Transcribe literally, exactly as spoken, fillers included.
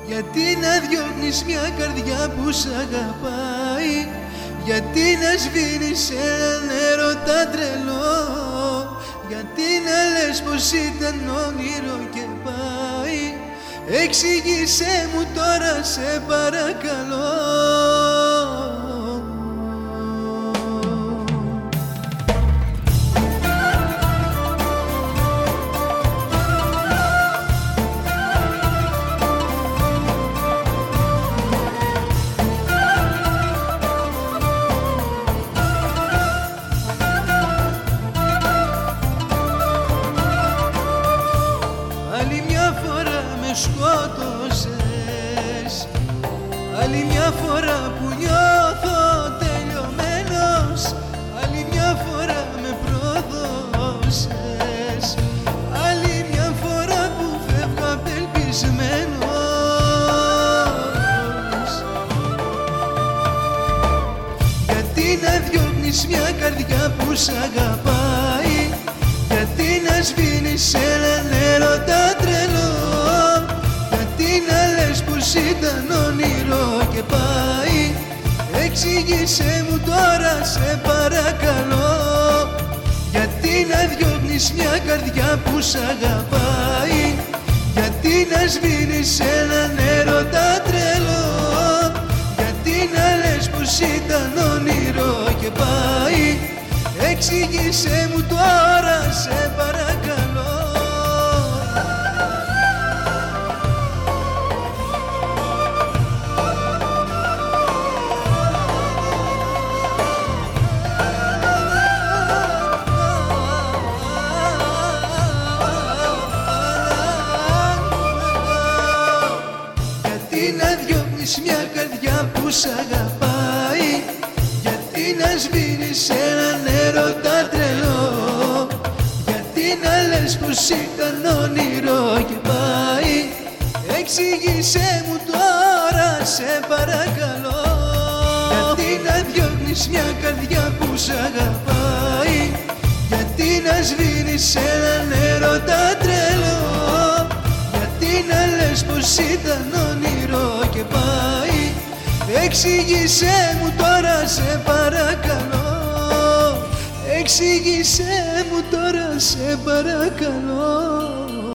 Γιατί να διώχνεις μια καρδιά που σ' αγαπάει, γιατί να σβήνεις έναν έρωτα τρελό, γιατί να λες πως ήταν όνειρο και πάει. Εξήγησέ μου τώρα σε παρακαλώ. Άλλη μια φορά με σκότωσες, άλλη μια φορά που νιώθω τελειωμένος, άλλη μια φορά με προδώσες, άλλη μια φορά που φεύγω απελπισμένος. Γιατί να διώχνεις μια καρδιά που σ' αγαπάει, γιατί να σβήνεις έναν έρωτα τρελό, γιατί να λες πως ήταν όνειρο και πάει. Εξήγησέ μου τώρα σε παρακαλώ. Γιατί να διώχνεις μια καρδιά που σ' αγαπάει, γιατί να σβήνεις έναν έρωτα τρελό, γιατί να λες πως ήταν όνειρο και πάει. Εξήγησέ μου τώρα σε παρακαλώ. Γιατί να διώχνεις μια καρδιά που σ' αγαπάει, γιατί να σβήνεις έναν έρωτα τρελό, γιατί να λες πως ήταν όνειρο και πάει. Εξήγησέ μου τώρα σε παρακαλώ. Γιατί να διώχνεις μια καρδιά που σ' αγαπάει, γιατί να σβήνεις έναν έρωτα τρελό, γιατί να λες πως ήταν όνειρο και πάει. Εξήγησέ μου τώρα σε παρακαλώ. Εξήγησέ μου τώρα σε παρακαλώ.